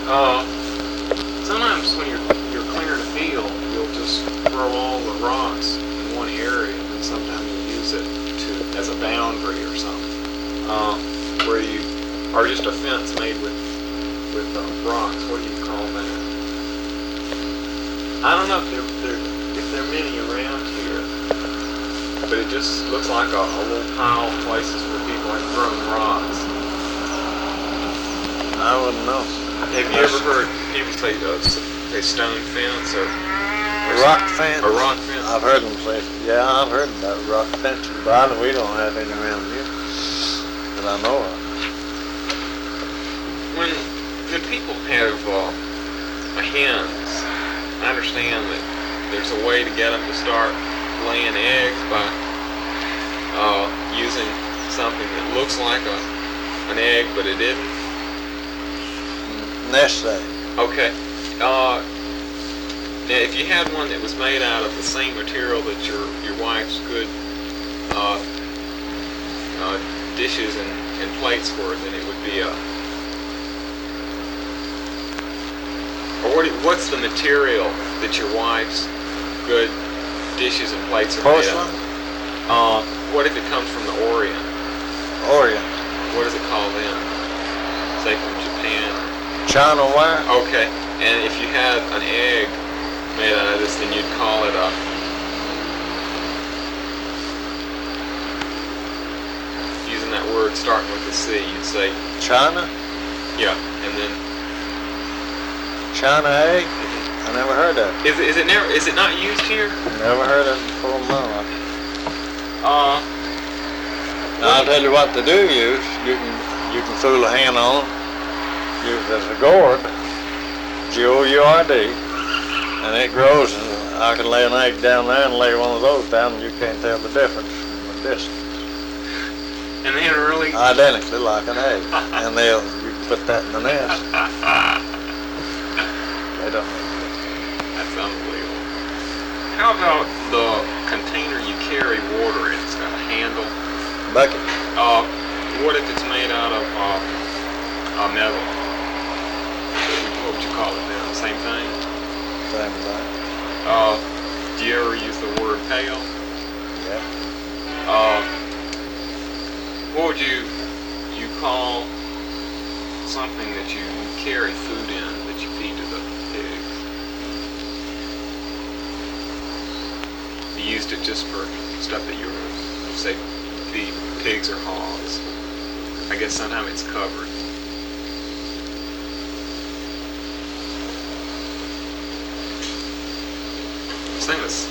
Uh, Sometimes when you're clearing a field, you'll just throw all the rocks in one area, and then sometimes you'll use it as a boundary or something, where you or just a fence made with rocks. What do you call that? I don't know if there are many around here, but it just looks like a little pile of places where people have thrown rocks. I wouldn't know. Have you ever heard people say a stone fence or rock fence? A rock fence? I've heard them say, yeah, I've heard about rock fences, but we don't have any around here that I know of. When people have hens, I understand that there's a way to get them to start laying eggs by using something that looks like an egg, but it isn't. Nest egg. Okay. Now, if you had one that was made out of the same material that your wife's good dishes and plates were, then it would be what's the material that your wife's good dishes and plates are made Porcelain? of? What if it comes from the Orient? Orient. What is it called then? Say from Japan? China wire? Okay. And if you had an egg made out of this, then you'd call it using that word starting with a C, you'd say China? yeah, and then China egg? I never heard of it. Is it not used here? Never heard of it before in my life. I'll tell you what to do use. You can fool a hen on. Use it as a gourd, G-O-U-R-D, and it grows. And I can lay an egg down there and lay one of those down, and you can't tell the difference from a distance. And they're really Identically like an egg, and you can put that in the nest. They don't. That's unbelievable. How about the container you carry water in? It's got a handle. Bucket. What if it's made out of metal? What would you call it now? Same thing? Same thing. Do you ever use the word pail? Yeah. What would you call something that you carry food in that you feed to the pigs? You used it just for stuff that you were, say, feed pigs or hogs. I guess sometimes it's covered. This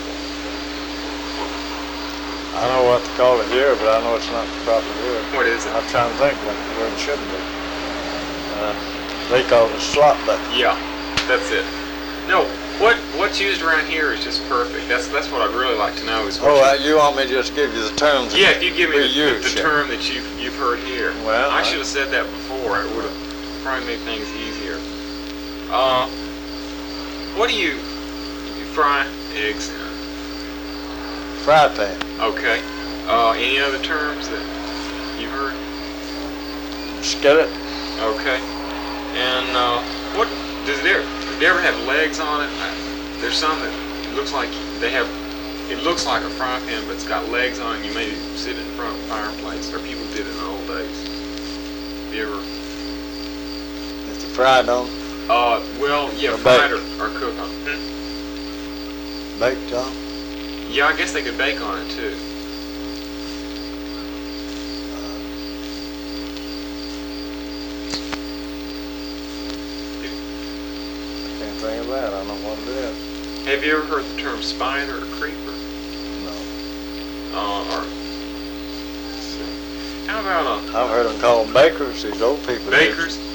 I know what to call it here, but I know it's not the proper word. What is it? I'm trying to think what the word should be. They call it a slot bucket. Yeah, that's it. No, what's used around here is just perfect. That's what I'd really like to know is what you want me to just give you the terms? Yeah, if you give me the yeah. term that you've heard here. Well, I should have said that before. It would have probably made things easier. What do you fry eggs in? Fry pan. Okay. Any other terms that you've heard? Skillet. Okay. And what does it ever have legs on it? There's some that looks like it looks like a fry pan, but it's got legs on it. You maybe sit in front of a fireplace, or people did it in the old days. Have you ever? It's fried on. Well, yeah, or fried or cooked on. Baked on. Yeah, I guess they could bake on it too. Can't think of that. I don't know what it is. Have you ever heard the term spider or creeper? No. How about I've heard them called bakers. These old people. bakers?